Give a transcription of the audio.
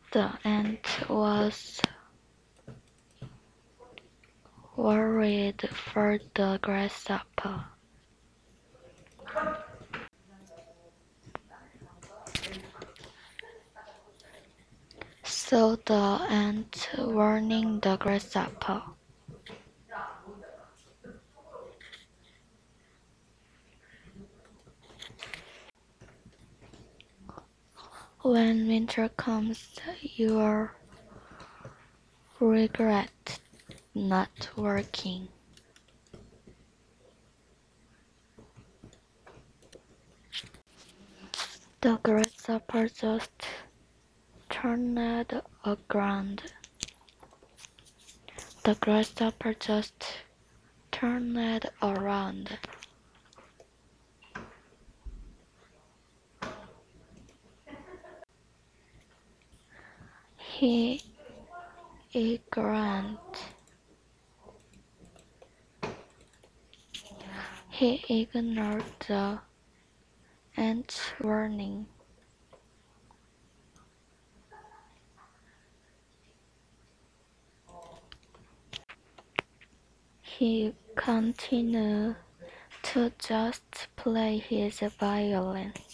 The ant was worried for the grasshopper. So the ant warning the grasshopper. When winter comes, you'll regret not working. The grasshopper just turned around. The grasshopper just turned around. He ignored, he ignored the ant's warning. He continued to just play his violin.